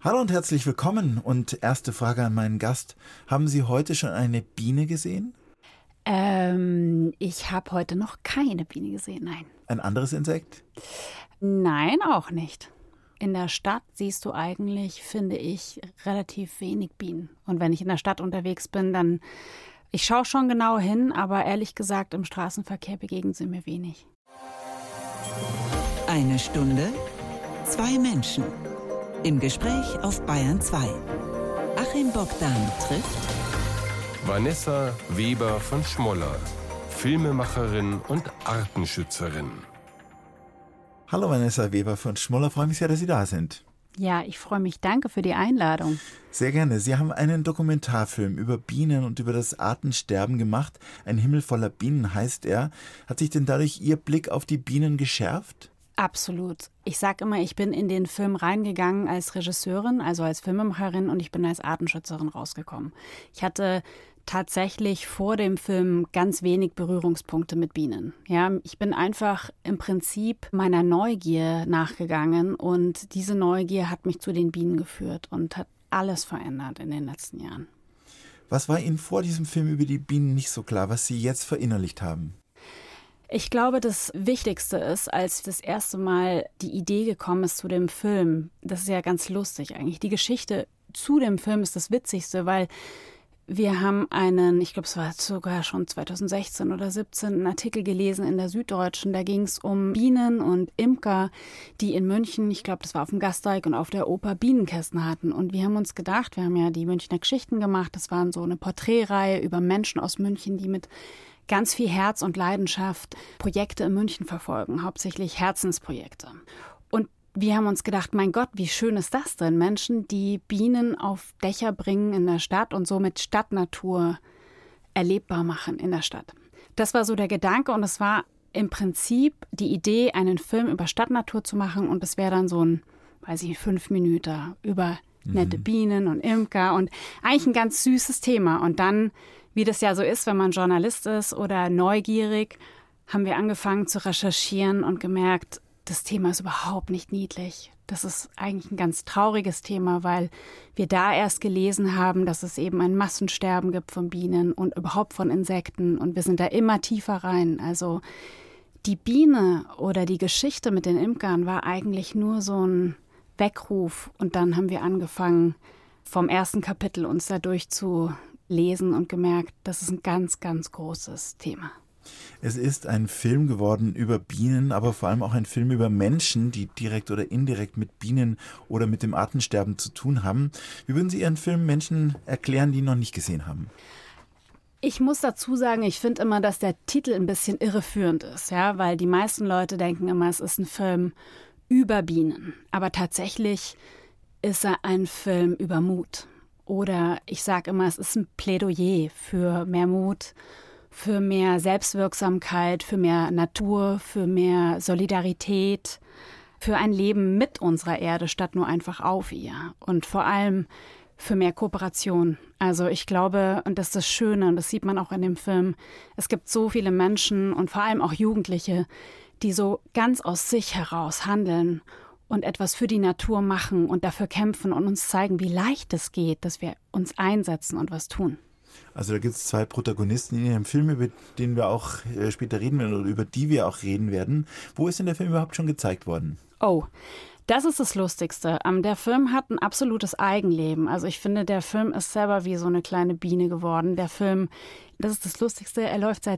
Hallo und herzlich willkommen. Und erste Frage an meinen Gast. Haben Sie heute schon eine Biene gesehen? Ich habe heute noch keine Biene gesehen, nein. Ein anderes Insekt? Nein, auch nicht. In der Stadt siehst du eigentlich, finde ich, relativ wenig Bienen. Und wenn ich in der Stadt unterwegs bin, dann, ich schaue schon genau hin, aber ehrlich gesagt, im Straßenverkehr begegnen sie mir wenig. Eine Stunde, zwei Menschen. Im Gespräch auf Bayern 2. Achim Bogdan trifft Vanessa Weber von Schmoller, Filmemacherin und Artenschützerin. Hallo Vanessa Weber von Schmoller, freue mich sehr, dass Sie da sind. Ja, ich freue mich. Danke für die Einladung. Sehr gerne. Sie haben einen Dokumentarfilm über Bienen und über das Artensterben gemacht. Ein Himmel voller Bienen heißt er. Hat sich denn dadurch Ihr Blick auf die Bienen geschärft? Absolut. Ich sage immer, ich bin in den Film reingegangen als Regisseurin, also als Filmemacherin, und ich bin als Artenschützerin rausgekommen. Ich hatte tatsächlich vor dem Film ganz wenig Berührungspunkte mit Bienen. Ja, ich bin einfach im Prinzip meiner Neugier nachgegangen und diese Neugier hat mich zu den Bienen geführt und hat alles verändert in den letzten Jahren. Was war Ihnen vor diesem Film über die Bienen nicht so klar, was Sie jetzt verinnerlicht haben? Ich glaube, das Wichtigste ist, als das erste Mal die Idee gekommen ist zu dem Film, das ist ja ganz lustig eigentlich, die Geschichte zu dem Film ist das Witzigste, weil wir haben ich glaube es war sogar schon 2016 oder 2017, einen Artikel gelesen in der Süddeutschen, da ging es um Bienen und Imker, die in München, ich glaube das war auf dem Gasteig und auf der Oper Bienenkästen hatten. Und wir haben uns gedacht, wir haben ja die Münchner Geschichten gemacht, das waren so eine Porträtreihe über Menschen aus München, die mit ganz viel Herz und Leidenschaft Projekte in München verfolgen, hauptsächlich Herzensprojekte. Und wir haben uns gedacht, mein Gott, wie schön ist das denn? Menschen, die Bienen auf Dächer bringen in der Stadt und somit Stadtnatur erlebbar machen in der Stadt. Das war so der Gedanke und es war im Prinzip die Idee, einen Film über Stadtnatur zu machen und es wäre dann so ein, 5 Minuten über nette Bienen und Imker und eigentlich ein ganz süßes Thema. Und dann, wie das ja so ist, wenn man Journalist ist oder neugierig, haben wir angefangen zu recherchieren und gemerkt, das Thema ist überhaupt nicht niedlich. Das ist eigentlich ein ganz trauriges Thema, weil wir da erst gelesen haben, dass es eben ein Massensterben gibt von Bienen und überhaupt von Insekten. Und wir sind da immer tiefer rein. Also die Biene oder die Geschichte mit den Imkern war eigentlich nur so ein Weckruf. Und dann haben wir angefangen, vom ersten Kapitel uns da durchzulesen und gemerkt, das ist ein ganz, ganz großes Thema. Es ist ein Film geworden über Bienen, aber vor allem auch ein Film über Menschen, die direkt oder indirekt mit Bienen oder mit dem Artensterben zu tun haben. Wie würden Sie Ihren Film Menschen erklären, die ihn noch nicht gesehen haben? Ich muss dazu sagen, ich finde immer, dass der Titel ein bisschen irreführend ist, ja, weil die meisten Leute denken immer, es ist ein Film über Bienen. Aber tatsächlich ist er ein Film über Mut. Oder ich sage immer, es ist ein Plädoyer für mehr Mut, für mehr Selbstwirksamkeit, für mehr Natur, für mehr Solidarität, für ein Leben mit unserer Erde statt nur einfach auf ihr. Und vor allem für mehr Kooperation. Also ich glaube, und das ist das Schöne, und das sieht man auch in dem Film, es gibt so viele Menschen und vor allem auch Jugendliche, die so ganz aus sich heraus handeln und etwas für die Natur machen und dafür kämpfen und uns zeigen, wie leicht es geht, dass wir uns einsetzen und was tun. Also da gibt es zwei Protagonisten in dem Film, über den wir auch später reden werden oder über die wir auch reden werden. Wo ist denn der Film überhaupt schon gezeigt worden? Oh, das ist das Lustigste. Der Film hat ein absolutes Eigenleben. Also ich finde, der Film ist selber wie so eine kleine Biene geworden. Der Film, das ist das Lustigste, er läuft seit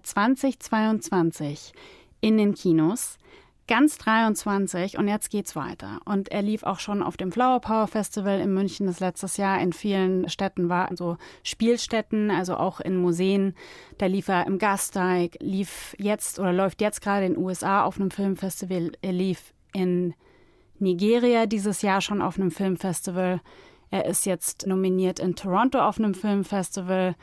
2022 in den Kinos. Ganz 23 und jetzt geht's weiter. Und er lief auch schon auf dem Flower Power Festival in München, das letztes Jahr in vielen Städten war, also Spielstätten, also auch in Museen. Da lief er im Gasteig, läuft jetzt gerade in den USA auf einem Filmfestival. Er lief in Nigeria dieses Jahr schon auf einem Filmfestival. Er ist jetzt nominiert in Toronto auf einem Filmfestival.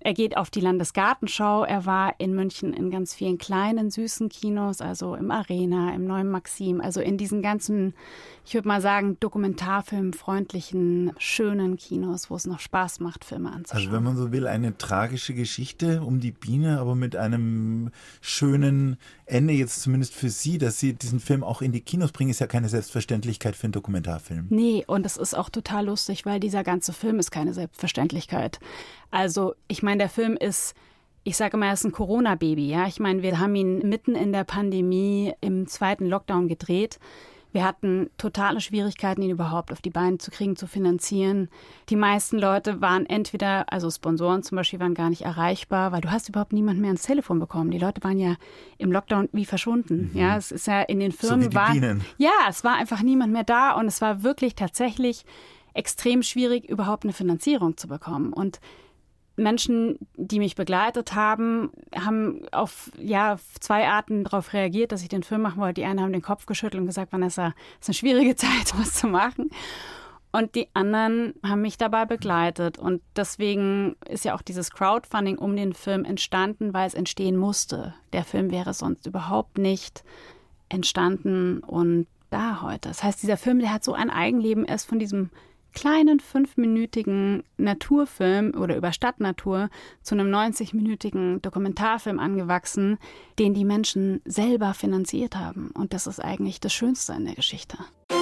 Er geht auf die Landesgartenschau. Er war in München in ganz vielen kleinen, süßen Kinos, also im Arena, im Neuen Maxim, also in diesen ganzen, ich würde mal sagen, dokumentarfilmfreundlichen, schönen Kinos, wo es noch Spaß macht, Filme anzuschauen. Also wenn man so will, eine tragische Geschichte um die Biene, aber mit einem schönen Ende, jetzt zumindest für Sie, dass Sie diesen Film auch in die Kinos bringen, ist ja keine Selbstverständlichkeit für einen Dokumentarfilm. Nee, und es ist auch total lustig, weil dieser ganze Film ist keine Selbstverständlichkeit. Also ich meine, der Film ist, ich sage immer, er ist ein Corona-Baby. Ja? Ich meine, wir haben ihn mitten in der Pandemie im 2. Lockdown gedreht. Wir hatten totale Schwierigkeiten, ihn überhaupt auf die Beine zu kriegen, zu finanzieren. Die meisten Leute waren entweder, also Sponsoren zum Beispiel, waren gar nicht erreichbar, weil du hast überhaupt niemanden mehr ans Telefon bekommen. Die Leute waren ja im Lockdown wie verschwunden. Mhm. Ja, es ist ja in den Firmen so wie die Bienen. Ja, es war einfach niemand mehr da und es war wirklich tatsächlich extrem schwierig, überhaupt eine Finanzierung zu bekommen. Und Menschen, die mich begleitet haben, haben auf 2 Arten darauf reagiert, dass ich den Film machen wollte. Die einen haben den Kopf geschüttelt und gesagt, Vanessa, es ist eine schwierige Zeit, was zu machen. Und die anderen haben mich dabei begleitet. Und deswegen ist ja auch dieses Crowdfunding um den Film entstanden, weil es entstehen musste. Der Film wäre sonst überhaupt nicht entstanden und da heute. Das heißt, dieser Film, der hat so ein Eigenleben, er ist von diesem kleinen 5-minütigen Naturfilm oder über Stadtnatur zu einem 90-minütigen Dokumentarfilm angewachsen, den die Menschen selber finanziert haben. Und das ist eigentlich das Schönste in der Geschichte.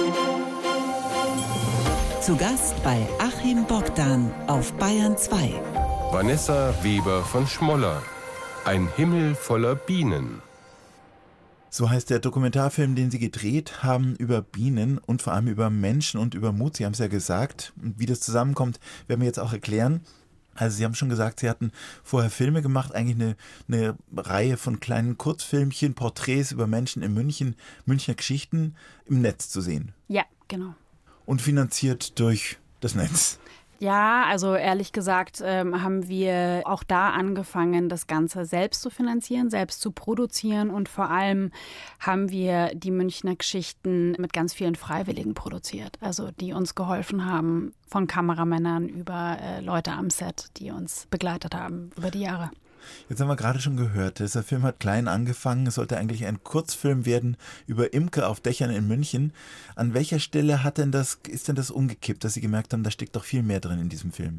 Zu Gast bei Achim Bogdan auf Bayern 2. Vanessa Weber von Schmoller. Ein Himmel voller Bienen. So heißt der Dokumentarfilm, den Sie gedreht haben über Bienen und vor allem über Menschen und über Mut. Sie haben es ja gesagt. Und wie das zusammenkommt, werden wir jetzt auch erklären. Also Sie haben schon gesagt, Sie hatten vorher Filme gemacht, eigentlich eine Reihe von kleinen Kurzfilmchen, Porträts über Menschen in München, Münchner Geschichten im Netz zu sehen. Ja, genau. Und finanziert durch das Netz. Ja, also ehrlich gesagt haben wir auch da angefangen, das Ganze selbst zu finanzieren, selbst zu produzieren und vor allem haben wir die Münchner Geschichten mit ganz vielen Freiwilligen produziert, also die uns geholfen haben, von Kameramännern über Leute am Set, die uns begleitet haben über die Jahre. Jetzt haben wir gerade schon gehört, dieser Film hat klein angefangen. Es sollte eigentlich ein Kurzfilm werden über Imker auf Dächern in München. An welcher Stelle ist denn das umgekippt, dass Sie gemerkt haben, da steckt doch viel mehr drin in diesem Film?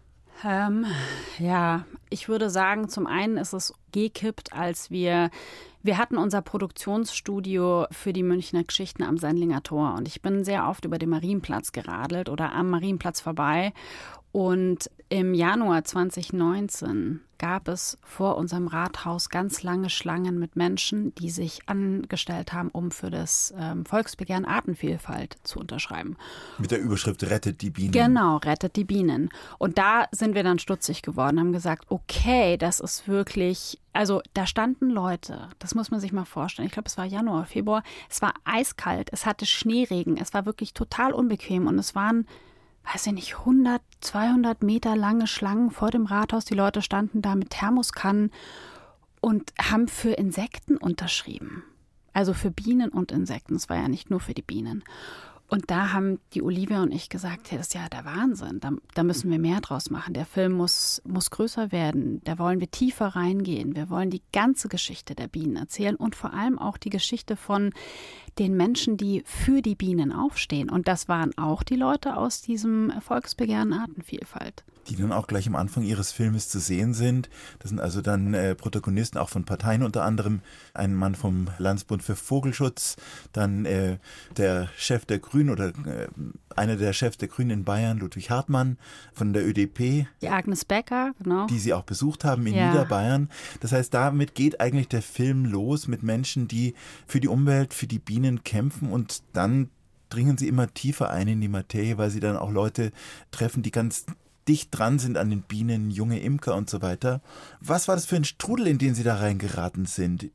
Ja, ich würde sagen, zum einen ist es gekippt, als wir hatten unser Produktionsstudio für die Münchner Geschichten am Sendlinger Tor und ich bin sehr oft über den Marienplatz geradelt oder am Marienplatz vorbei. Und im Januar 2019 gab es vor unserem Rathaus ganz lange Schlangen mit Menschen, die sich angestellt haben, um für das Volksbegehren Artenvielfalt zu unterschreiben. Mit der Überschrift Rettet die Bienen. Genau, Rettet die Bienen. Und da sind wir dann stutzig geworden, haben gesagt, okay, das ist wirklich, also da standen Leute, das muss man sich mal vorstellen, ich glaube es war Januar, Februar, es war eiskalt, es hatte Schneeregen, es war wirklich total unbequem und es waren, weiß ich nicht, 100, 200 Meter lange Schlangen vor dem Rathaus. Die Leute standen da mit Thermoskannen und haben für Insekten unterschrieben. Also für Bienen und Insekten. Es war ja nicht nur für die Bienen. Und da haben die Olivia und ich gesagt, hey, das ist ja der Wahnsinn. Da müssen wir mehr draus machen. Der Film muss größer werden. Da wollen wir tiefer reingehen. Wir wollen die ganze Geschichte der Bienen erzählen und vor allem auch die Geschichte von den Menschen, die für die Bienen aufstehen. Und das waren auch die Leute aus diesem Volksbegehren Artenvielfalt. Die dann auch gleich am Anfang ihres Filmes zu sehen sind. Das sind also dann Protagonisten auch von Parteien, unter anderem ein Mann vom Landsbund für Vogelschutz, dann der Chef der Grünen oder einer der Chefs der Grünen in Bayern, Ludwig Hartmann von der ÖDP. Die Agnes Becker, genau. Die Sie auch besucht haben in Niederbayern. Das heißt, damit geht eigentlich der Film los mit Menschen, die für die Umwelt, für die Bienen kämpfen und dann dringen sie immer tiefer ein in die Materie, weil sie dann auch Leute treffen, die ganz dicht dran sind an den Bienen, junge Imker und so weiter. Was war das für ein Strudel, in den Sie da reingeraten sind?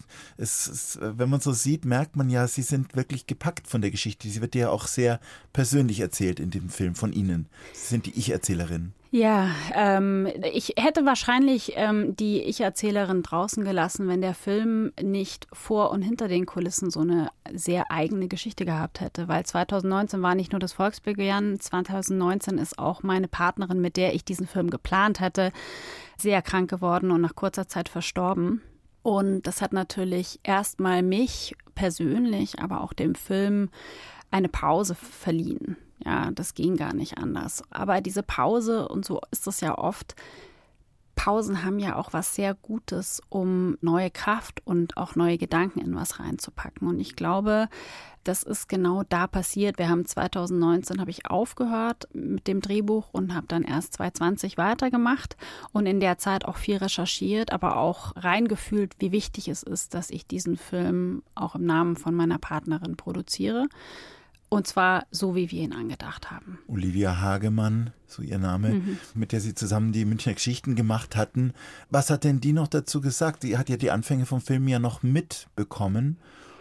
Wenn man so sieht, merkt man ja, Sie sind wirklich gepackt von der Geschichte. Sie wird ja auch sehr persönlich erzählt in dem Film von Ihnen. Sie sind die Ich-Erzählerin. Ja, ich hätte wahrscheinlich die Ich-Erzählerin draußen gelassen, wenn der Film nicht vor und hinter den Kulissen so eine sehr eigene Geschichte gehabt hätte. Weil 2019 war nicht nur das Volksbegehren, 2019 ist auch meine Partnerin, mit der ich diesen Film geplant hatte, sehr krank geworden und nach kurzer Zeit verstorben. Und das hat natürlich erstmal mich persönlich, aber auch dem Film eine Pause verliehen. Ja, das ging gar nicht anders. Aber diese Pause, und so ist es ja oft, Pausen haben ja auch was sehr Gutes, um neue Kraft und auch neue Gedanken in was reinzupacken. Und ich glaube, das ist genau da passiert. Wir haben 2019, habe ich aufgehört mit dem Drehbuch und habe dann erst 2020 weitergemacht und in der Zeit auch viel recherchiert, aber auch reingefühlt, wie wichtig es ist, dass ich diesen Film auch im Namen von meiner Partnerin produziere. Und zwar so, wie wir ihn angedacht haben. Olivia Hagemann, so ihr Name, mit der Sie zusammen die Münchner Geschichten gemacht hatten. Was hat denn die noch dazu gesagt? Die hat ja die Anfänge vom Film ja noch mitbekommen.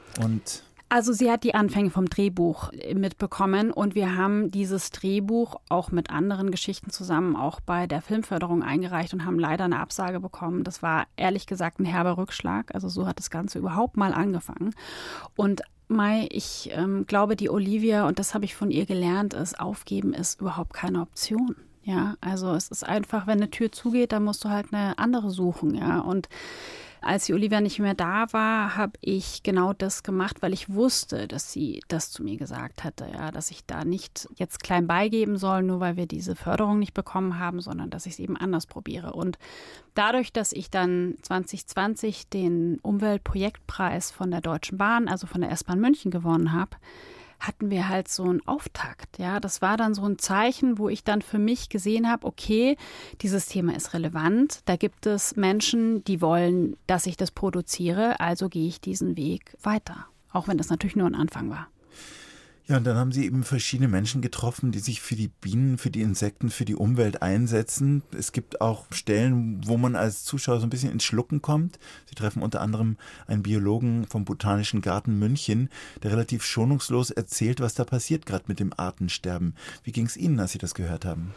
Also sie hat die Anfänge vom Drehbuch mitbekommen und wir haben dieses Drehbuch auch mit anderen Geschichten zusammen auch bei der Filmförderung eingereicht und haben leider eine Absage bekommen. Das war ehrlich gesagt ein herber Rückschlag. Also so hat das Ganze überhaupt mal angefangen. Und ich glaube, die Olivia, und das habe ich von ihr gelernt, ist, aufgeben ist überhaupt keine Option. Ja, also es ist einfach, wenn eine Tür zugeht, dann musst du halt eine andere suchen. Ja, und als die Olivia nicht mehr da war, habe ich genau das gemacht, weil ich wusste, dass sie das zu mir gesagt hatte, ja, dass ich da nicht jetzt klein beigeben soll, nur weil wir diese Förderung nicht bekommen haben, sondern dass ich es eben anders probiere. Und dadurch, dass ich dann 2020 den Umweltprojektpreis von der Deutschen Bahn, also von der S-Bahn München gewonnen habe, hatten wir halt so einen Auftakt. Ja, das war dann so ein Zeichen, wo ich dann für mich gesehen habe, okay, dieses Thema ist relevant. Da gibt es Menschen, die wollen, dass ich das produziere. Also gehe ich diesen Weg weiter. Auch wenn das natürlich nur ein Anfang war. Ja, und dann haben Sie eben verschiedene Menschen getroffen, die sich für die Bienen, für die Insekten, für die Umwelt einsetzen. Es gibt auch Stellen, wo man als Zuschauer so ein bisschen ins Schlucken kommt. Sie treffen unter anderem einen Biologen vom Botanischen Garten München, der relativ schonungslos erzählt, was da passiert, gerade mit dem Artensterben. Wie ging es Ihnen, als Sie das gehört haben?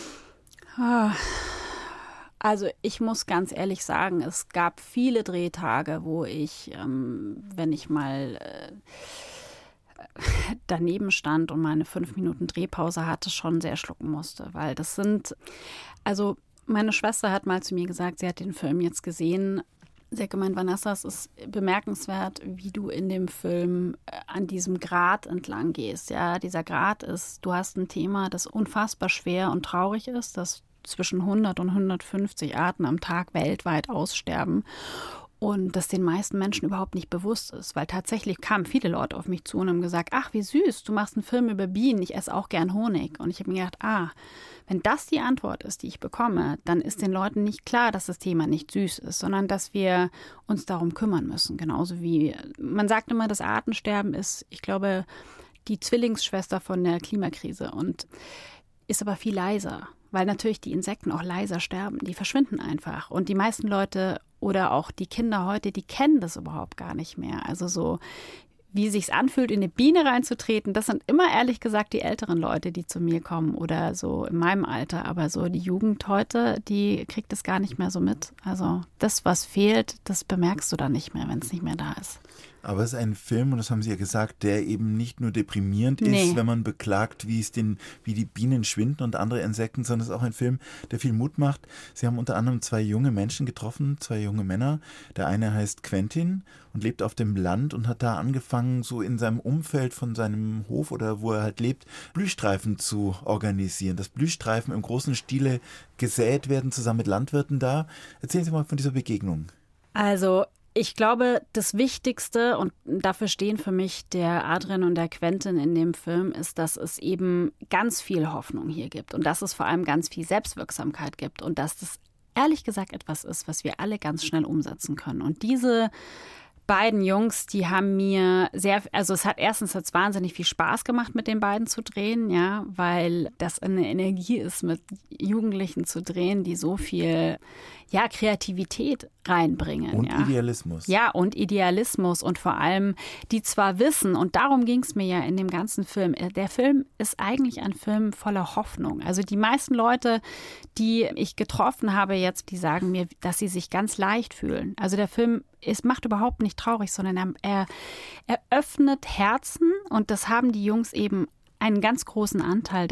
Also ich muss ganz ehrlich sagen, es gab viele Drehtage, wo ich, wenn ich mal daneben stand und meine 5 Minuten Drehpause hatte, schon sehr schlucken musste, weil also meine Schwester hat mal zu mir gesagt, sie hat den Film jetzt gesehen. Sie hat gemeint, Vanessa, es ist bemerkenswert, wie du in dem Film an diesem Grat entlang gehst. Ja, dieser Grat ist, du hast ein Thema, das unfassbar schwer und traurig ist, dass zwischen 100 und 150 Arten am Tag weltweit aussterben. Und das den meisten Menschen überhaupt nicht bewusst ist, weil tatsächlich kamen viele Leute auf mich zu und haben gesagt, ach, wie süß, du machst einen Film über Bienen, ich esse auch gern Honig. Und ich habe mir gedacht, wenn das die Antwort ist, die ich bekomme, dann ist den Leuten nicht klar, dass das Thema nicht süß ist, sondern dass wir uns darum kümmern müssen. Genauso wie, man sagt immer, das Artensterben ist, ich glaube, die Zwillingsschwester von der Klimakrise und ist aber viel leiser. Weil natürlich die Insekten auch leiser sterben. Die verschwinden einfach. Und die meisten Leute oder auch die Kinder heute, die kennen das überhaupt gar nicht mehr. Also so, wie sich's anfühlt, in eine Biene reinzutreten, das sind immer ehrlich gesagt die älteren Leute, die zu mir kommen oder so in meinem Alter. Aber so die Jugend heute, die kriegt das gar nicht mehr so mit. Also das, was fehlt, das bemerkst du dann nicht mehr, wenn es nicht mehr da ist. Aber es ist ein Film, und das haben Sie ja gesagt, der eben nicht nur deprimierend ist, wenn man beklagt, wie die Bienen schwinden und andere Insekten, sondern es ist auch ein Film, der viel Mut macht. Sie haben unter anderem 2 junge Menschen getroffen, 2 junge Männer. Der eine heißt Quentin und lebt auf dem Land und hat da angefangen, so in seinem Umfeld von seinem Hof oder wo er halt lebt, Blühstreifen zu organisieren. Dass Blühstreifen im großen Stile gesät werden, zusammen mit Landwirten da. Erzählen Sie mal von dieser Begegnung. Also ich glaube, das Wichtigste, und dafür stehen für mich der Adrian und der Quentin in dem Film, ist, dass es eben ganz viel Hoffnung hier gibt und dass es vor allem ganz viel Selbstwirksamkeit gibt und dass das ehrlich gesagt etwas ist, was wir alle ganz schnell umsetzen können. Und diese beiden Jungs, die haben mir es hat wahnsinnig viel Spaß gemacht, mit den beiden zu drehen, ja, weil das eine Energie ist, mit Jugendlichen zu drehen, die so viel, ja, Kreativität reinbringen. Und ja. Idealismus. Ja, und Idealismus und vor allem, die zwar wissen, und darum ging es mir ja in dem ganzen Film, der Film ist eigentlich ein Film voller Hoffnung. Also die meisten Leute, die ich getroffen habe jetzt, die sagen mir, dass sie sich ganz leicht fühlen. Also der Film macht überhaupt nicht traurig, sondern er öffnet Herzen, und das haben die Jungs eben einen ganz großen Anteil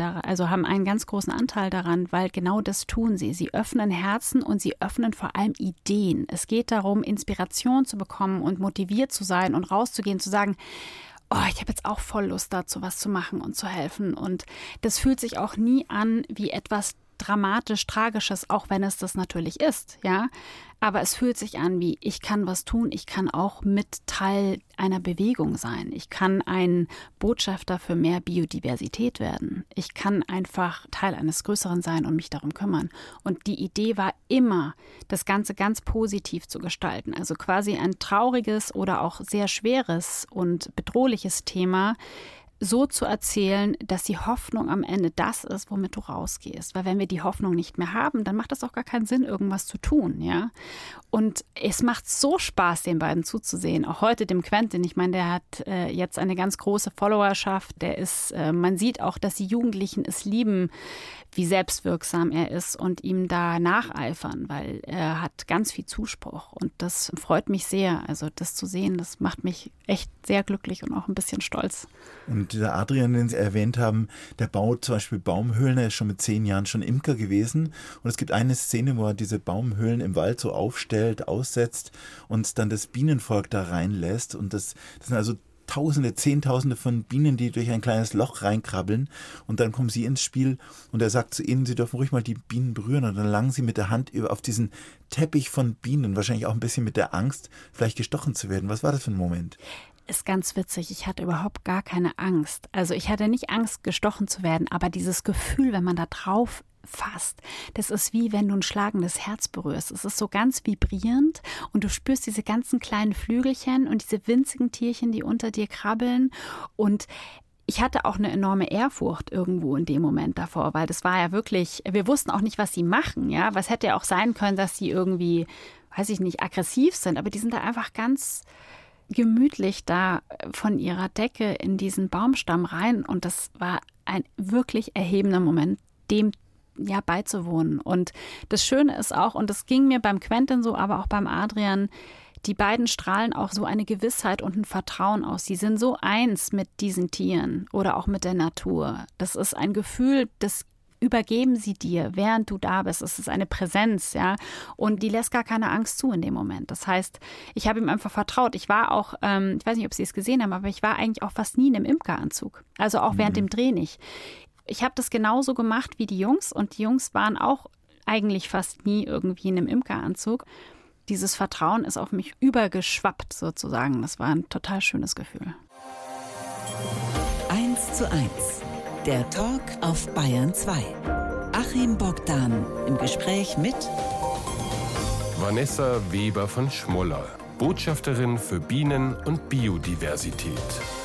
daran, weil genau das tun sie. Sie öffnen Herzen und sie öffnen vor allem Ideen. Es geht darum, Inspiration zu bekommen und motiviert zu sein und rauszugehen, zu sagen, oh, ich habe jetzt auch voll Lust dazu, was zu machen und zu helfen. Und das fühlt sich auch nie an wie etwas dramatisch, Tragisches, auch wenn es das natürlich ist, ja. Aber es fühlt sich an wie, ich kann was tun, ich kann auch mit Teil einer Bewegung sein. Ich kann ein Botschafter für mehr Biodiversität werden. Ich kann einfach Teil eines Größeren sein und mich darum kümmern. Und die Idee war immer, das Ganze ganz positiv zu gestalten. Also quasi ein trauriges oder auch sehr schweres und bedrohliches Thema so zu erzählen, dass die Hoffnung am Ende das ist, womit du rausgehst. Weil wenn wir die Hoffnung nicht mehr haben, dann macht es auch gar keinen Sinn, irgendwas zu tun, ja. Und es macht so Spaß, den beiden zuzusehen. Auch heute dem Quentin. Ich meine, der hat jetzt eine ganz große Followerschaft. Man sieht auch, dass die Jugendlichen es lieben, wie selbstwirksam er ist und ihm da nacheifern, weil er hat ganz viel Zuspruch. Und das freut mich sehr. Also das zu sehen, das macht mich echt sehr glücklich und auch ein bisschen stolz. Und dieser Adrian, den Sie erwähnt haben, der baut zum Beispiel Baumhöhlen. Er ist schon mit 10 Jahren schon Imker gewesen. Und es gibt eine Szene, wo er diese Baumhöhlen im Wald so aufstellt, aussetzt und dann das Bienenvolk da reinlässt. Und das sind also Tausende, Zehntausende von Bienen, die durch ein kleines Loch reinkrabbeln, und dann kommen sie ins Spiel und er sagt zu ihnen, sie dürfen ruhig mal die Bienen berühren, und dann langen sie mit der Hand auf diesen Teppich von Bienen, wahrscheinlich auch ein bisschen mit der Angst, vielleicht gestochen zu werden. Was war das für ein Moment? Ist ganz witzig. Ich hatte überhaupt gar keine Angst. Also ich hatte nicht Angst, gestochen zu werden, aber dieses Gefühl, wenn man da drauf fasst, das ist wie wenn du ein schlagendes Herz berührst. Es ist so ganz vibrierend und du spürst diese ganzen kleinen Flügelchen und diese winzigen Tierchen, die unter dir krabbeln, und ich hatte auch eine enorme Ehrfurcht irgendwo in dem Moment davor, weil das war ja wirklich, wir wussten auch nicht, was sie machen, ja, was hätte ja auch sein können, dass sie irgendwie, weiß ich nicht, aggressiv sind, aber die sind da einfach ganz gemütlich da von ihrer Decke in diesen Baumstamm rein, und das war ein wirklich erhebender Moment, dem ja beizuwohnen. Und das Schöne ist auch, und das ging mir beim Quentin so, aber auch beim Adrian, die beiden strahlen auch so eine Gewissheit und ein Vertrauen aus. Sie sind so eins mit diesen Tieren oder auch mit der Natur. Das ist ein Gefühl, das übergeben sie dir, während du da bist. Es ist eine Präsenz, ja. Und die lässt gar keine Angst zu in dem Moment. Das heißt, ich habe ihm einfach vertraut. Ich war auch, ich weiß nicht, ob Sie es gesehen haben, aber ich war eigentlich auch fast nie in einem Imkeranzug. Also auch während dem Dreh nicht. Ich habe das genauso gemacht wie die Jungs, und die Jungs waren auch eigentlich fast nie irgendwie in einem Imkeranzug. Dieses Vertrauen ist auf mich übergeschwappt sozusagen. Das war ein total schönes Gefühl. 1:1. Der Talk auf Bayern 2. Achim Bogdan im Gespräch mit Vanessa Weber von Schmoller, Botschafterin für Bienen und Biodiversität.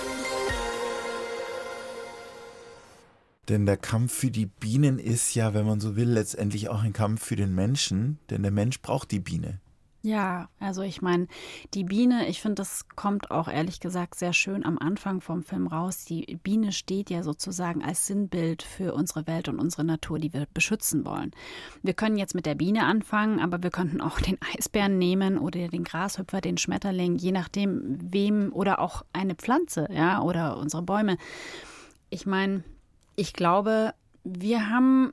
Denn der Kampf für die Bienen ist ja, wenn man so will, letztendlich auch ein Kampf für den Menschen, denn der Mensch braucht die Biene. Ja, also ich meine, die Biene, ich finde, das kommt auch ehrlich gesagt sehr schön am Anfang vom Film raus. Die Biene steht ja sozusagen als Sinnbild für unsere Welt und unsere Natur, die wir beschützen wollen. Wir können jetzt mit der Biene anfangen, aber wir könnten auch den Eisbären nehmen oder den Grashüpfer, den Schmetterling, je nachdem wem, oder auch eine Pflanze, ja, oder unsere Bäume. Ich meine, ich glaube, wir haben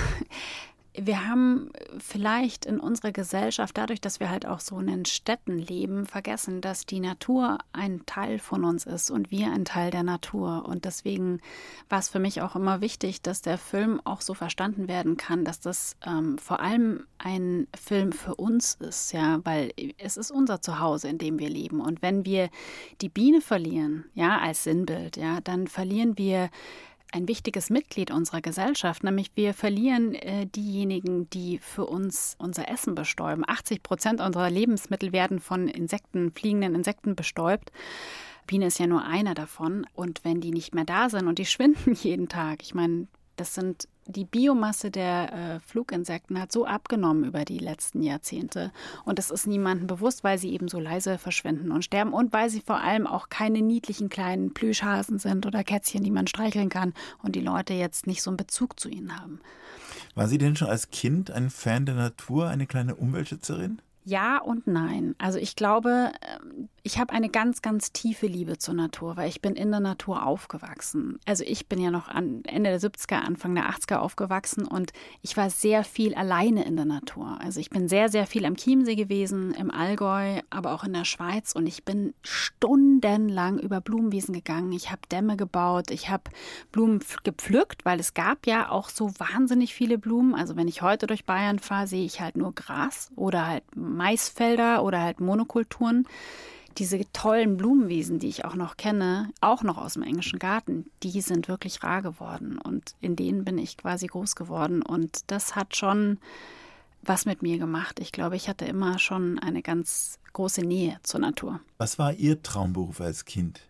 vielleicht in unserer Gesellschaft, dadurch, dass wir halt auch so in den Städten leben, vergessen, dass die Natur ein Teil von uns ist und wir ein Teil der Natur. Und deswegen war es für mich auch immer wichtig, dass der Film auch so verstanden werden kann, dass das vor allem ein Film für uns ist, ja, weil es ist unser Zuhause, in dem wir leben. Und wenn wir die Biene verlieren, ja, als Sinnbild, ja, dann verlieren wir ein wichtiges Mitglied unserer Gesellschaft, nämlich wir verlieren diejenigen, die für uns unser Essen bestäuben. 80% unserer Lebensmittel werden von Insekten, fliegenden Insekten bestäubt. Biene ist ja nur einer davon. Und wenn die nicht mehr da sind und die schwinden jeden Tag, ich meine, die Biomasse der Fluginsekten hat so abgenommen über die letzten Jahrzehnte. Und das ist niemandem bewusst, weil sie eben so leise verschwinden und sterben. Und weil sie vor allem auch keine niedlichen kleinen Plüschhasen sind oder Kätzchen, die man streicheln kann. Und die Leute jetzt nicht so einen Bezug zu ihnen haben. War sie denn schon als Kind ein Fan der Natur, eine kleine Umweltschützerin? Ja und nein. Also ich glaube, ich habe eine ganz, ganz tiefe Liebe zur Natur, weil ich bin in der Natur aufgewachsen. Also ich bin ja noch Ende der 70er, Anfang der 80er aufgewachsen und ich war sehr viel alleine in der Natur. Also ich bin sehr, sehr viel am Chiemsee gewesen, im Allgäu, aber auch in der Schweiz und ich bin stundenlang über Blumenwiesen gegangen. Ich habe Dämme gebaut, ich habe Blumen gepflückt, weil es gab ja auch so wahnsinnig viele Blumen. Also wenn ich heute durch Bayern fahre, sehe ich halt nur Gras oder halt Maisfelder oder halt Monokulturen. Diese tollen Blumenwiesen, die ich auch noch kenne, auch noch aus dem Englischen Garten, die sind wirklich rar geworden. Und in denen bin ich quasi groß geworden. Und das hat schon was mit mir gemacht. Ich glaube, ich hatte immer schon eine ganz große Nähe zur Natur. Was war Ihr Traumberuf als Kind?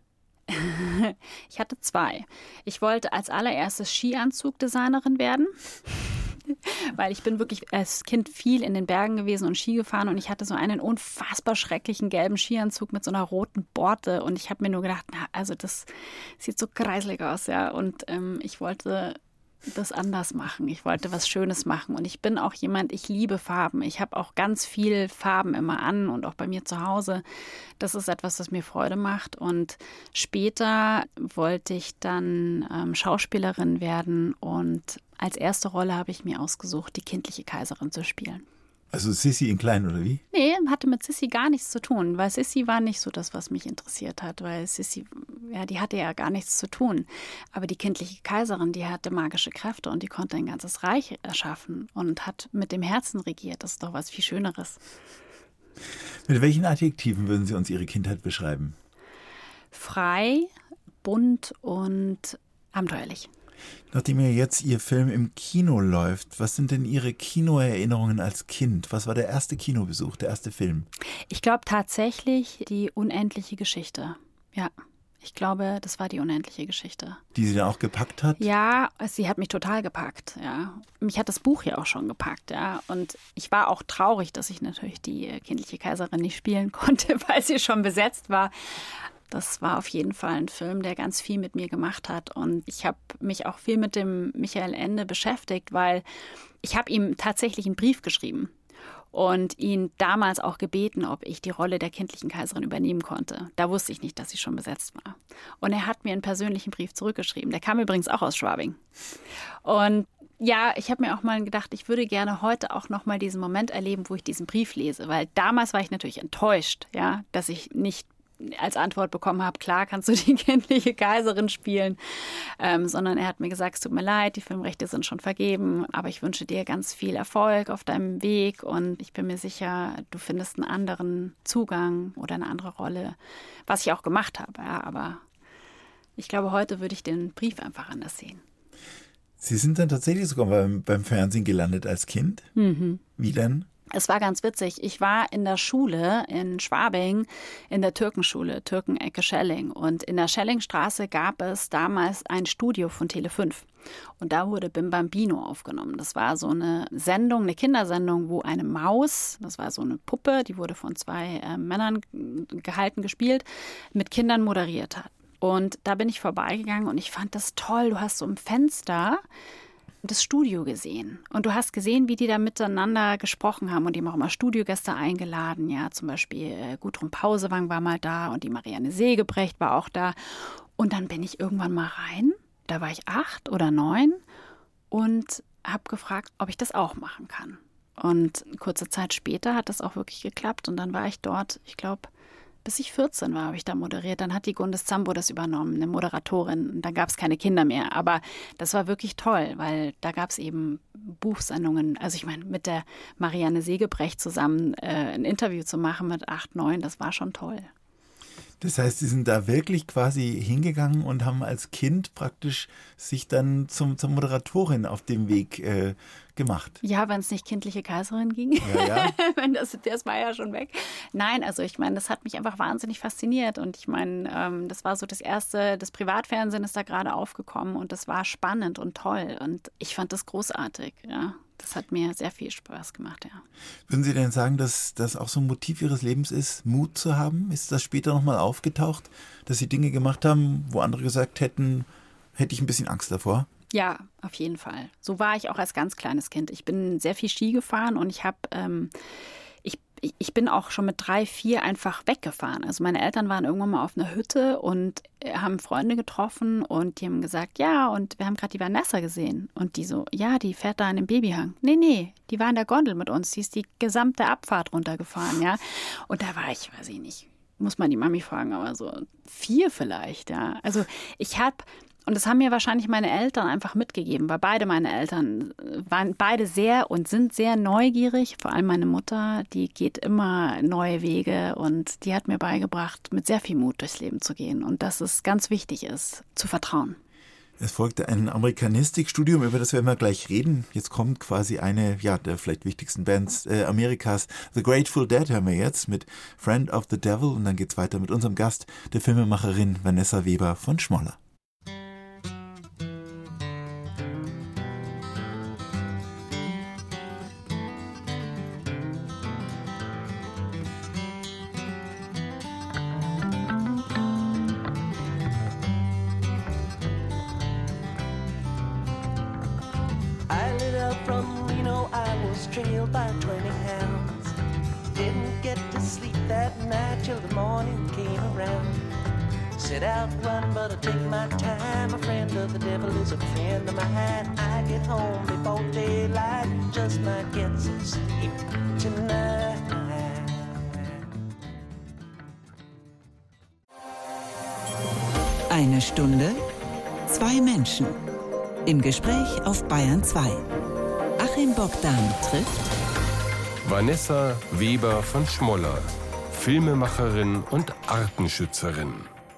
Ich hatte 2. Ich wollte als allererstes Skianzugdesignerin werden. Weil ich bin wirklich als Kind viel in den Bergen gewesen und Ski gefahren und ich hatte so einen unfassbar schrecklichen gelben Skianzug mit so einer roten Borte und ich habe mir nur gedacht, na, also das sieht so kreislig aus, ja, und ich wollte das anders machen. Ich wollte was Schönes machen und ich bin auch jemand, ich liebe Farben. Ich habe auch ganz viel Farben immer an und auch bei mir zu Hause. Das ist etwas, das mir Freude macht und später wollte ich dann Schauspielerin werden und als erste Rolle habe ich mir ausgesucht, die kindliche Kaiserin zu spielen. Also Sissi in klein, oder wie? Nee, hatte mit Sissi gar nichts zu tun, weil Sissi war nicht so das, was mich interessiert hat, weil Sissi, ja, die hatte ja gar nichts zu tun. Aber die kindliche Kaiserin, die hatte magische Kräfte und die konnte ein ganzes Reich erschaffen und hat mit dem Herzen regiert. Das ist doch was viel Schöneres. Mit welchen Adjektiven würden Sie uns Ihre Kindheit beschreiben? Frei, bunt und abenteuerlich. Nachdem ja jetzt Ihr Film im Kino läuft, was sind denn Ihre Kinoerinnerungen als Kind? Was war der erste Kinobesuch, der erste Film? Ich glaube tatsächlich die unendliche Geschichte. Ja, ich glaube, das war die unendliche Geschichte. Die Sie dann auch gepackt hat? Ja, sie hat mich total gepackt, ja. Mich hat das Buch ja auch schon gepackt, ja. Und ich war auch traurig, dass ich natürlich die kindliche Kaiserin nicht spielen konnte, weil sie schon besetzt war. Das war auf jeden Fall ein Film, der ganz viel mit mir gemacht hat. Und ich habe mich auch viel mit dem Michael Ende beschäftigt, weil ich habe ihm tatsächlich einen Brief geschrieben und ihn damals auch gebeten, ob ich die Rolle der kindlichen Kaiserin übernehmen konnte. Da wusste ich nicht, dass sie schon besetzt war. Und er hat mir einen persönlichen Brief zurückgeschrieben. Der kam übrigens auch aus Schwabing. Und ja, ich habe mir auch mal gedacht, ich würde gerne heute auch noch mal diesen Moment erleben, wo ich diesen Brief lese. Weil damals war ich natürlich enttäuscht, ja, dass ich nicht als Antwort bekommen habe, klar kannst du die kindliche Kaiserin spielen, sondern er hat mir gesagt, es tut mir leid, die Filmrechte sind schon vergeben, aber ich wünsche dir ganz viel Erfolg auf deinem Weg und ich bin mir sicher, du findest einen anderen Zugang oder eine andere Rolle, was ich auch gemacht habe, ja, aber ich glaube, heute würde ich den Brief einfach anders sehen. Sie sind dann tatsächlich sogar beim Fernsehen gelandet als Kind? Mhm. Wie denn? Es war ganz witzig. Ich war in der Schule in Schwabing, in der Türkenschule, Türkenecke Schelling. Und in der Schellingstraße gab es damals ein Studio von Tele5. Und da wurde Bim Bambino aufgenommen. Das war so eine Sendung, eine Kindersendung, wo eine Maus, das war so eine Puppe, die wurde von 2 Männern gehalten, gespielt, mit Kindern moderiert hat. Und da bin ich vorbeigegangen und ich fand das toll. Du hast so im Fenster das Studio gesehen. Und du hast gesehen, wie die da miteinander gesprochen haben und die haben auch immer Studiogäste eingeladen. Ja, zum Beispiel Gudrun Pausewang war mal da und die Marianne Segebrecht war auch da. Und dann bin ich irgendwann mal rein, da war ich 8 oder 9 und habe gefragt, ob ich das auch machen kann. Und kurze Zeit später hat das auch wirklich geklappt und dann war ich dort, ich glaube, bis ich 14 war, habe ich da moderiert. Dann hat die Gundes Zambo das übernommen, eine Moderatorin. Und dann gab es keine Kinder mehr. Aber das war wirklich toll, weil da gab es eben Buchsendungen. Also ich meine, mit der Marianne Segebrecht zusammen ein Interview zu machen mit 8, 9, das war schon toll. Das heißt, Sie sind da wirklich quasi hingegangen und haben als Kind praktisch sich dann zur Moderatorin auf dem Weg gemacht. Ja, wenn es nicht kindliche Kaiserin ging. Ja. Das war ja schon weg. Nein, also ich meine, das hat mich einfach wahnsinnig fasziniert. Und ich meine, das war so das Privatfernsehen ist da gerade aufgekommen und das war spannend und toll. Und ich fand das großartig, ja. Das hat mir sehr viel Spaß gemacht, ja. Würden Sie denn sagen, dass das auch so ein Motiv Ihres Lebens ist, Mut zu haben? Ist das später nochmal aufgetaucht, dass Sie Dinge gemacht haben, wo andere gesagt hätten, hätte ich ein bisschen Angst davor? Ja, auf jeden Fall. So war ich auch als ganz kleines Kind. Ich bin sehr viel Ski gefahren und ich bin auch schon mit 3, 4 einfach weggefahren. Also meine Eltern waren irgendwann mal auf einer Hütte und haben Freunde getroffen und die haben gesagt, ja, und wir haben gerade die Vanessa gesehen. Und die so, ja, die fährt da in dem Babyhang. Nee, die war in der Gondel mit uns. Die ist die gesamte Abfahrt runtergefahren, ja. Und da war ich, weiß ich nicht, muss man die Mami fragen, aber so 4 vielleicht, ja. Also und das haben mir wahrscheinlich meine Eltern einfach mitgegeben, weil beide meine Eltern waren beide sehr und sind sehr neugierig. Vor allem meine Mutter, die geht immer neue Wege und die hat mir beigebracht, mit sehr viel Mut durchs Leben zu gehen und dass es ganz wichtig ist, zu vertrauen. Es folgte ein Amerikanistikstudium, über das werden wir gleich reden. Jetzt kommt quasi eine der vielleicht wichtigsten Bands Amerikas. The Grateful Dead hören wir jetzt mit Friend of the Devil und dann geht's weiter mit unserem Gast, der Filmemacherin Vanessa Weber von Schmoller. Trailed by 20 hounds. Didn't get to sleep that night till the morning came around. Set out running, but I take my time. A friend of the devil is a friend of mine. I get home before daylight, just might get some sleep tonight. Eine Stunde, 2 Menschen. Im Gespräch auf Bayern 2. Achim Bogdan trifft Vanessa Weber von Schmoller, Filmemacherin und Artenschützerin.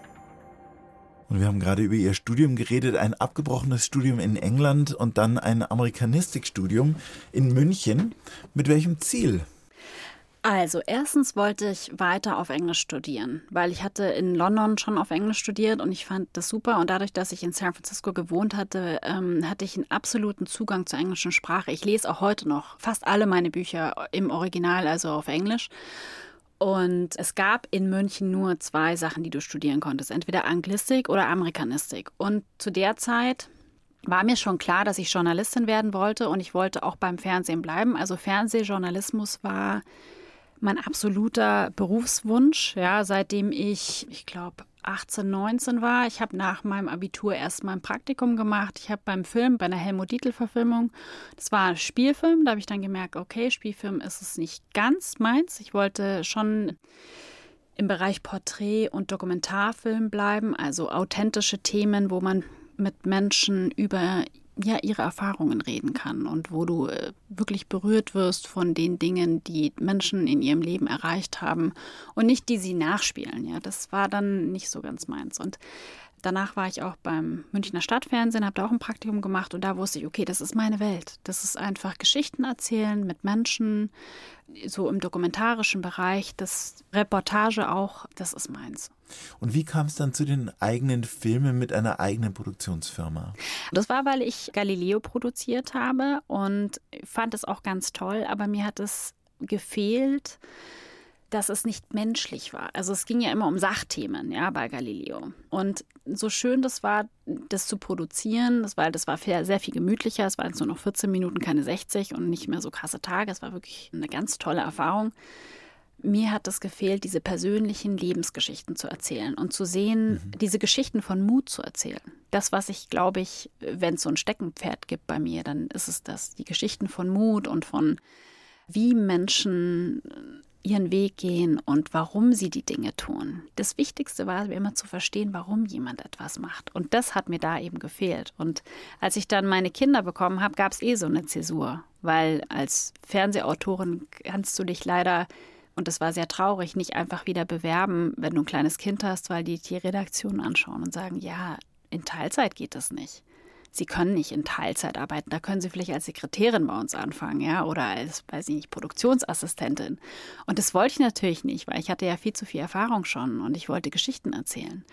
Und wir haben gerade über Ihr Studium geredet, ein abgebrochenes Studium in England und dann ein Amerikanistikstudium in München. Mit welchem Ziel? Also erstens wollte ich weiter auf Englisch studieren, weil ich hatte in London schon auf Englisch studiert und ich fand das super. Und dadurch, dass ich in San Francisco gewohnt hatte, hatte ich einen absoluten Zugang zur englischen Sprache. Ich lese auch heute noch fast alle meine Bücher im Original, also auf Englisch. Und es gab in München nur 2 Sachen, die du studieren konntest, entweder Anglistik oder Amerikanistik. Und zu der Zeit war mir schon klar, dass ich Journalistin werden wollte und ich wollte auch beim Fernsehen bleiben. Also Fernsehjournalismus war mein absoluter Berufswunsch, ja, seitdem ich glaube, 18, 19 war. Ich habe nach meinem Abitur erst mal ein Praktikum gemacht. Ich habe beim Film, bei einer Helmut-Dietl-Verfilmung, das war ein Spielfilm, da habe ich dann gemerkt, okay, Spielfilm ist es nicht ganz meins. Ich wollte schon im Bereich Porträt- und Dokumentarfilm bleiben, also authentische Themen, wo man mit Menschen über ihre Erfahrungen reden kann und wo du wirklich berührt wirst von den Dingen, die Menschen in ihrem Leben erreicht haben und nicht die sie nachspielen. Ja, das war dann nicht so ganz meins. Und danach war ich auch beim Münchner Stadtfernsehen, habe da auch ein Praktikum gemacht und da wusste ich, okay, das ist meine Welt. Das ist einfach Geschichten erzählen mit Menschen, so im dokumentarischen Bereich, das Reportage auch, das ist meins. Und wie kam es dann zu den eigenen Filmen mit einer eigenen Produktionsfirma? Das war, weil ich Galileo produziert habe und fand es auch ganz toll, aber mir hat es gefehlt, dass es nicht menschlich war. Also es ging ja immer um Sachthemen, ja, bei Galileo. Und so schön das war, das zu produzieren, das war sehr viel gemütlicher. Es waren jetzt nur noch 14 Minuten, keine 60 und nicht mehr so krasse Tage. Es war wirklich eine ganz tolle Erfahrung. Mir hat es gefehlt, diese persönlichen Lebensgeschichten zu erzählen und zu sehen, diese Geschichten von Mut zu erzählen. Das, was ich, glaube ich, wenn es so ein Steckenpferd gibt bei mir, dann ist es das, die Geschichten von Mut und von wie Menschen ihren Weg gehen und warum sie die Dinge tun. Das Wichtigste war mir immer zu verstehen, warum jemand etwas macht. Und das hat mir da eben gefehlt. Und als ich dann meine Kinder bekommen habe, gab es so eine Zäsur. Weil als Fernsehautorin kannst du dich leider und das war sehr traurig, nicht einfach wieder bewerben, wenn du ein kleines Kind hast, weil die Redaktionen anschauen und sagen, ja, in Teilzeit geht das nicht. Sie können nicht in Teilzeit arbeiten, da können Sie vielleicht als Sekretärin bei uns anfangen, ja, oder als, weiß ich nicht, Produktionsassistentin. Und das wollte ich natürlich nicht, weil ich hatte ja viel zu viel Erfahrung schon und ich wollte Geschichten erzählen.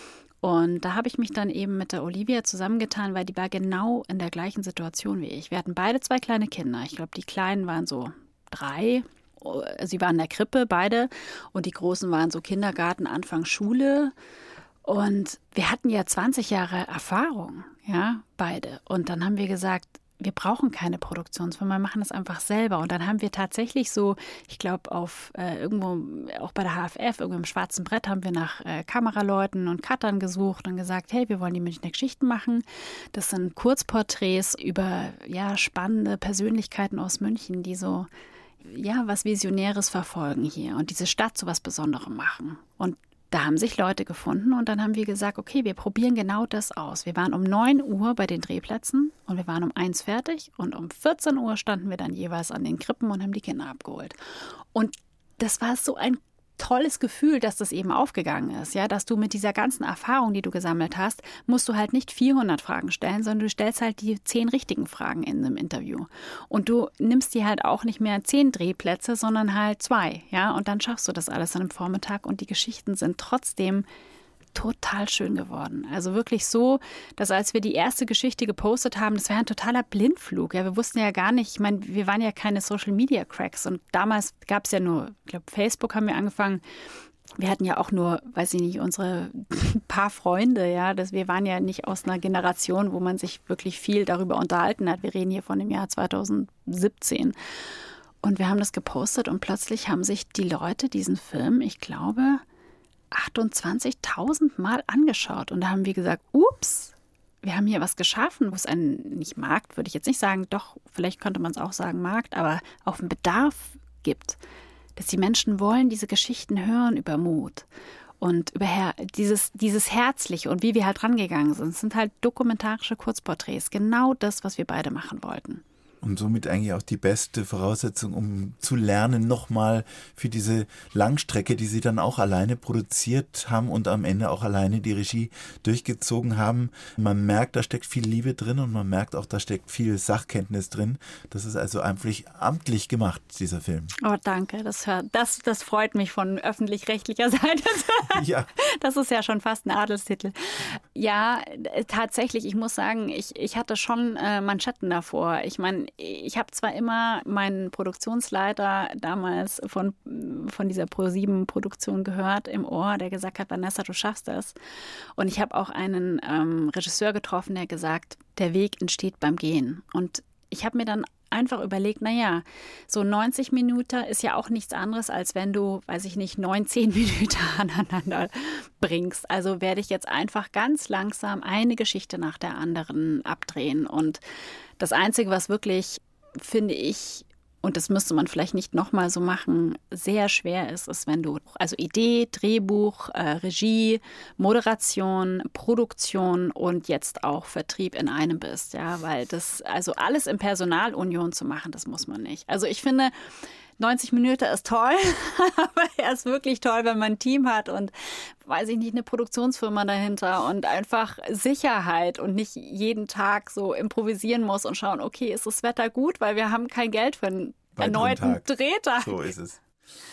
Und da habe ich mich dann eben mit der Olivia zusammengetan, weil die war genau in der gleichen Situation wie ich. Wir hatten beide 2 kleine Kinder. Ich glaube, die Kleinen waren so 3. Sie waren in der Krippe, beide. Und die Großen waren so Kindergarten, Anfang Schule. Und wir hatten ja 20 Jahre Erfahrung, ja, beide. Und dann haben wir gesagt, wir brauchen keine Produktionsfirma, wir machen das einfach selber. Und dann haben wir tatsächlich so, ich glaube, auf irgendwo, auch bei der HFF, irgendwo im schwarzen Brett, haben wir nach Kameraleuten und Cuttern gesucht und gesagt, hey, wir wollen die Münchner Geschichten machen. Das sind Kurzporträts über, ja, spannende Persönlichkeiten aus München, die so, ja, was Visionäres verfolgen hier und diese Stadt zu was Besonderem machen. Und da haben sich Leute gefunden und dann haben wir gesagt, okay, wir probieren genau das aus. Wir waren um 9 Uhr bei den Drehplätzen und wir waren um 1 fertig und um 14 Uhr standen wir dann jeweils an den Krippen und haben die Kinder abgeholt. Und das war so ein tolles Gefühl, dass das eben aufgegangen ist, ja, dass du mit dieser ganzen Erfahrung, die du gesammelt hast, musst du halt nicht 400 Fragen stellen, sondern du stellst halt die 10 richtigen Fragen in einem Interview. Und du nimmst dir halt auch nicht mehr 10 Drehplätze, sondern halt 2, ja, und dann schaffst du das alles an einem Vormittag und die Geschichten sind trotzdem total schön geworden. Also wirklich so, dass als wir die erste Geschichte gepostet haben, das war ein totaler Blindflug. Ja, wir wussten ja gar nicht, ich meine, wir waren ja keine Social-Media-Cracks und damals gab es ja nur, ich glaube, Facebook haben wir angefangen. Wir hatten ja auch nur, weiß ich nicht, unsere paar Freunde, ja. Wir waren ja nicht aus einer Generation, wo man sich wirklich viel darüber unterhalten hat. Wir reden hier von dem Jahr 2017. Und wir haben das gepostet und plötzlich haben sich die Leute diesen Film, ich glaube, 28.000 Mal angeschaut. Und da haben wir gesagt, ups, wir haben hier was geschaffen, wo es einen, nicht Markt, würde ich jetzt nicht sagen, doch, vielleicht könnte man es auch sagen Markt, aber auch einen Bedarf gibt, dass die Menschen wollen diese Geschichten hören über Mut und über dieses Herzliche und wie wir halt rangegangen sind. Es sind halt dokumentarische Kurzporträts, genau das, was wir beide machen wollten. Und somit eigentlich auch die beste Voraussetzung, um zu lernen, nochmal für diese Langstrecke, die sie dann auch alleine produziert haben und am Ende auch alleine die Regie durchgezogen haben. Man merkt, da steckt viel Liebe drin und man merkt auch, da steckt viel Sachkenntnis drin. Das ist also einfach amtlich gemacht, dieser Film. Oh, danke. Das freut mich von öffentlich-rechtlicher Seite. Ja. Das ist ja schon fast ein Adelstitel. Ja, tatsächlich, ich muss sagen, ich hatte schon Manschetten davor. Ich meine, ich habe zwar immer meinen Produktionsleiter damals von dieser Pro7-Produktion gehört im Ohr, der gesagt hat, Vanessa, du schaffst das. Und ich habe auch einen Regisseur getroffen, der gesagt, der Weg entsteht beim Gehen. Und ich habe mir dann einfach überlegt, naja, so 90 Minuten ist ja auch nichts anderes, als wenn du, weiß ich nicht, 19 Minuten aneinander bringst. Also werde ich jetzt einfach ganz langsam eine Geschichte nach der anderen abdrehen. Und das Einzige, was wirklich, finde ich, und das müsste man vielleicht nicht nochmal so machen, sehr schwer ist, wenn du, also Idee, Drehbuch, Regie, Moderation, Produktion und jetzt auch Vertrieb in einem bist, ja, weil das, also alles in Personalunion zu machen, das muss man nicht. Also ich finde, 90 Minuten ist toll, aber er ist wirklich toll, wenn man ein Team hat und, weiß ich nicht, eine Produktionsfirma dahinter und einfach Sicherheit und nicht jeden Tag so improvisieren muss und schauen, okay, ist das Wetter gut, weil wir haben kein Geld für einen erneuten Drehtag. So ist es.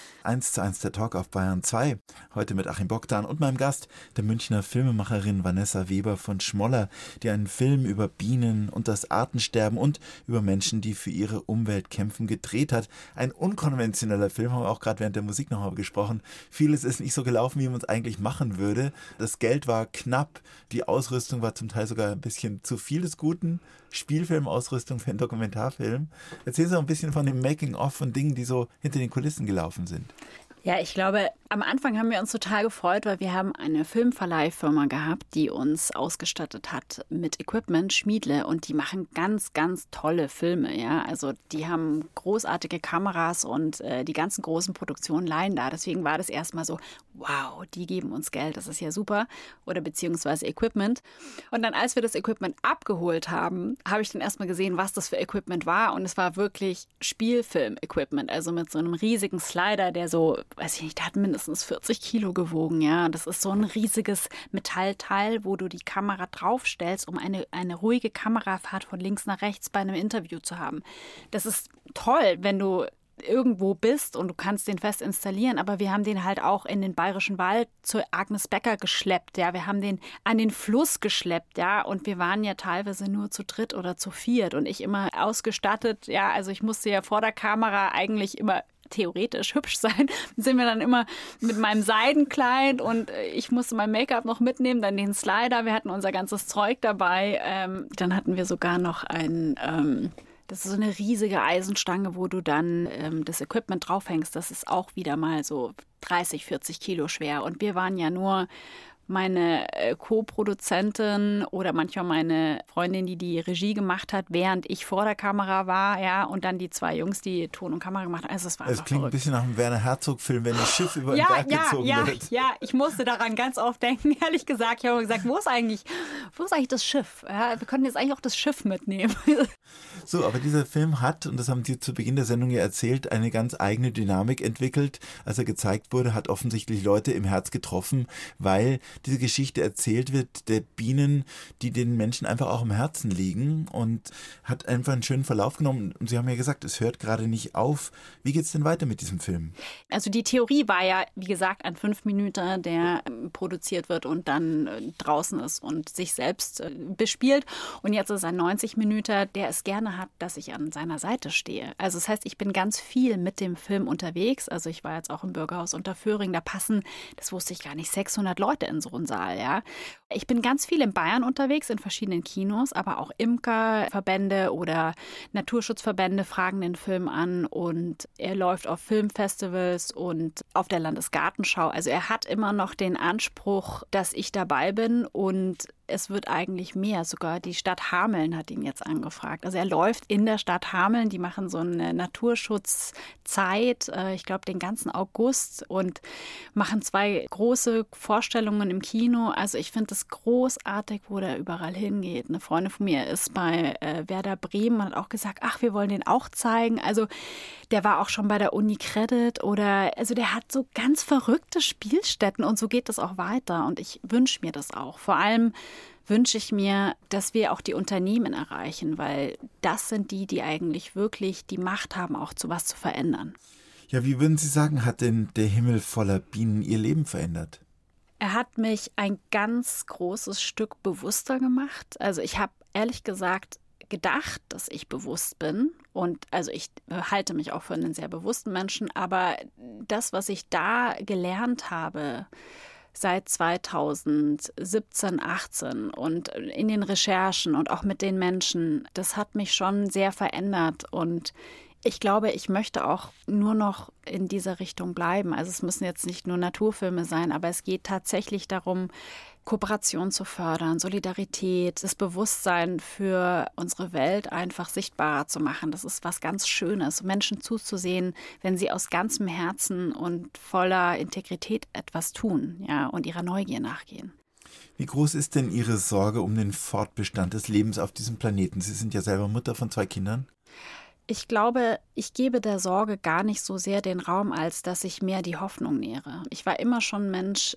1:1 der Talk auf Bayern 2. Heute mit Achim Bogdan und meinem Gast, der Münchner Filmemacherin Vanessa Weber von Schmoller, die einen Film über Bienen und das Artensterben und über Menschen, die für ihre Umwelt kämpfen, gedreht hat. Ein unkonventioneller Film, haben wir auch gerade während der Musik nochmal gesprochen. Vieles ist nicht so gelaufen, wie man es eigentlich machen würde. Das Geld war knapp, die Ausrüstung war zum Teil sogar ein bisschen zu viel des Guten. Spielfilmausrüstung für einen Dokumentarfilm. Erzählen Sie noch ein bisschen von dem Making-of und Dingen, die so hinter den Kulissen gelaufen sind. Ja, ich glaube, am Anfang haben wir uns total gefreut, weil wir haben eine Filmverleihfirma gehabt, die uns ausgestattet hat mit Equipment, Schmiedle, und die machen ganz, ganz tolle Filme, ja. Also die haben großartige Kameras und die ganzen großen Produktionen leihen da. Deswegen war das erstmal so, wow, die geben uns Geld, das ist ja super. Oder beziehungsweise Equipment. Und dann, als wir das Equipment abgeholt haben, habe ich dann erstmal gesehen, was das für Equipment war. Und es war wirklich Spielfilm-Equipment, also mit so einem riesigen Slider, der so, weiß ich nicht, der hat mindestens 40 Kilo gewogen, ja. Das ist so ein riesiges Metallteil, wo du die Kamera draufstellst, um eine ruhige Kamerafahrt von links nach rechts bei einem Interview zu haben. Das ist toll, wenn du irgendwo bist und du kannst den fest installieren, aber wir haben den halt auch in den Bayerischen Wald zu Agnes Becker geschleppt, ja, wir haben den an den Fluss geschleppt, ja, und wir waren ja teilweise nur zu dritt oder zu viert und ich immer ausgestattet, ja, also ich musste ja vor der Kamera eigentlich immer theoretisch hübsch sein, sind wir dann immer mit meinem Seidenkleid und ich musste mein Make-up noch mitnehmen, dann den Slider, wir hatten unser ganzes Zeug dabei, dann hatten wir sogar noch das ist so eine riesige Eisenstange, wo du dann das Equipment draufhängst. Das ist auch wieder mal so 30, 40 Kilo schwer. Und wir waren ja nur meine Co-Produzentin oder manchmal meine Freundin, die Regie gemacht hat, während ich vor der Kamera war, ja, und dann die 2 Jungs, die Ton und Kamera gemacht haben. Also es war klingt verrückt. Ein bisschen nach einem Werner Herzog-Film, wenn ein Schiff über den Berg gezogen wird. Ja, ich musste daran ganz oft denken, ehrlich gesagt. Ich habe gesagt, wo ist eigentlich das Schiff? Ja, wir könnten jetzt eigentlich auch das Schiff mitnehmen. So, aber dieser Film hat, und das haben Sie zu Beginn der Sendung ja erzählt, eine ganz eigene Dynamik entwickelt. Als er gezeigt wurde, hat offensichtlich Leute im Herz getroffen, weil diese Geschichte erzählt wird der Bienen, die den Menschen einfach auch im Herzen liegen, und hat einfach einen schönen Verlauf genommen. Und Sie haben ja gesagt, es hört gerade nicht auf. Wie geht es denn weiter mit diesem Film? Also die Theorie war ja, wie gesagt, ein 5 Minuten, der produziert wird und dann draußen ist und sich selbst bespielt. Und jetzt ist es ein 90 Minuten, der es gerne hat, dass ich an seiner Seite stehe. Also das heißt, ich bin ganz viel mit dem Film unterwegs. Also ich war jetzt auch im Bürgerhaus Unterföhring, da passen, das wusste ich gar nicht, 600 Leute in so einen Saal. Ja. Ich bin ganz viel in Bayern unterwegs, in verschiedenen Kinos, aber auch Imkerverbände oder Naturschutzverbände fragen den Film an und er läuft auf Filmfestivals und auf der Landesgartenschau. Also er hat immer noch den Anspruch, dass ich dabei bin, und es wird eigentlich mehr. Sogar die Stadt Hameln hat ihn jetzt angefragt. Also er läuft in der Stadt Hameln. Die machen so eine Naturschutzzeit, ich glaube den ganzen August, und machen 2 große Vorstellungen im Kino. Also ich finde es großartig, wo der überall hingeht. Eine Freundin von mir ist bei Werder Bremen und hat auch gesagt, ach, wir wollen den auch zeigen. Also der war auch schon bei der Uni Credit also der hat so ganz verrückte Spielstätten, und so geht das auch weiter. Und ich wünsche mir das auch. Vor allem wünsche ich mir, dass wir auch die Unternehmen erreichen, weil das sind die eigentlich wirklich die Macht haben, auch zu was zu verändern. Ja, wie würden Sie sagen, hat denn der Himmel voller Bienen Ihr Leben verändert? Er hat mich ein ganz großes Stück bewusster gemacht. Also ich habe ehrlich gesagt gedacht, dass ich bewusst bin. Und also ich halte mich auch für einen sehr bewussten Menschen. Aber das, was ich da gelernt habe, seit 2017, 18 und in den Recherchen und auch mit den Menschen, das hat mich schon sehr verändert. Und ich glaube, ich möchte auch nur noch in dieser Richtung bleiben. Also es müssen jetzt nicht nur Naturfilme sein, aber es geht tatsächlich darum, Kooperation zu fördern, Solidarität, das Bewusstsein für unsere Welt einfach sichtbarer zu machen. Das ist was ganz Schönes, Menschen zuzusehen, wenn sie aus ganzem Herzen und voller Integrität etwas tun, ja, und ihrer Neugier nachgehen. Wie groß ist denn Ihre Sorge um den Fortbestand des Lebens auf diesem Planeten? Sie sind ja selber Mutter von 2 Kindern. Ich glaube, ich gebe der Sorge gar nicht so sehr den Raum, als dass ich mehr die Hoffnung nähere. Ich war immer schon ein Mensch,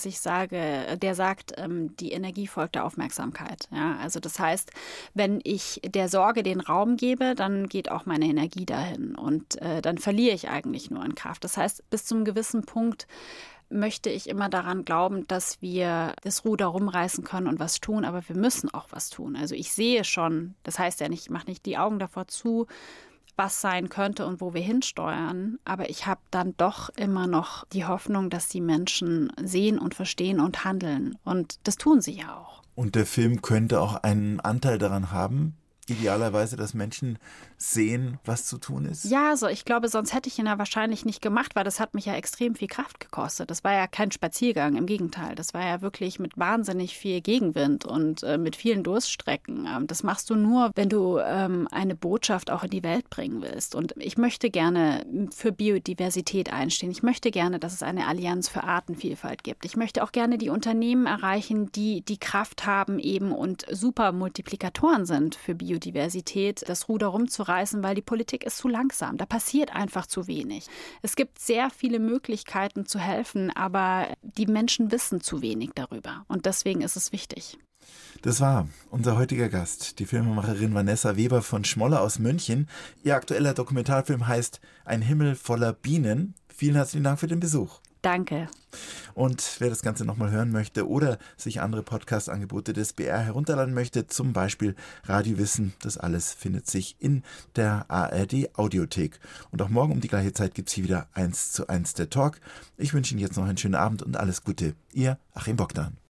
der sagt, die Energie folgt der Aufmerksamkeit. Ja, also das heißt, wenn ich der Sorge den Raum gebe, dann geht auch meine Energie dahin und dann verliere ich eigentlich nur an Kraft. Das heißt, bis zu einem gewissen Punkt möchte ich immer daran glauben, dass wir das Ruder rumreißen können und was tun, aber wir müssen auch was tun. Also ich sehe schon, das heißt ja nicht, ich mache nicht die Augen davor zu, was sein könnte und wo wir hinsteuern, aber ich habe dann doch immer noch die Hoffnung, dass die Menschen sehen und verstehen und handeln, und das tun sie ja auch. Und der Film könnte auch einen Anteil daran haben, Idealerweise, dass Menschen sehen, was zu tun ist? Ja, also ich glaube, sonst hätte ich ihn ja wahrscheinlich nicht gemacht, weil das hat mich ja extrem viel Kraft gekostet. Das war ja kein Spaziergang, im Gegenteil. Das war ja wirklich mit wahnsinnig viel Gegenwind und mit vielen Durststrecken. Das machst du nur, wenn du eine Botschaft auch in die Welt bringen willst. Und ich möchte gerne für Biodiversität einstehen. Ich möchte gerne, dass es eine Allianz für Artenvielfalt gibt. Ich möchte auch gerne die Unternehmen erreichen, die die Kraft haben eben und super Multiplikatoren sind für Biodiversität, das Ruder rumzureißen, weil die Politik ist zu langsam. Da passiert einfach zu wenig. Es gibt sehr viele Möglichkeiten zu helfen, aber die Menschen wissen zu wenig darüber. Und deswegen ist es wichtig. Das war unser heutiger Gast, die Filmemacherin Vanessa Weber von Schmoller aus München. Ihr aktueller Dokumentarfilm heißt Ein Himmel voller Bienen. Vielen herzlichen Dank für den Besuch. Danke. Und wer das Ganze nochmal hören möchte oder sich andere Podcast-Angebote des BR herunterladen möchte, zum Beispiel Radio Wissen, das alles findet sich in der ARD-Audiothek. Und auch morgen um die gleiche Zeit gibt es hier wieder 1:1 der Talk. Ich wünsche Ihnen jetzt noch einen schönen Abend und alles Gute. Ihr Achim Bogdan.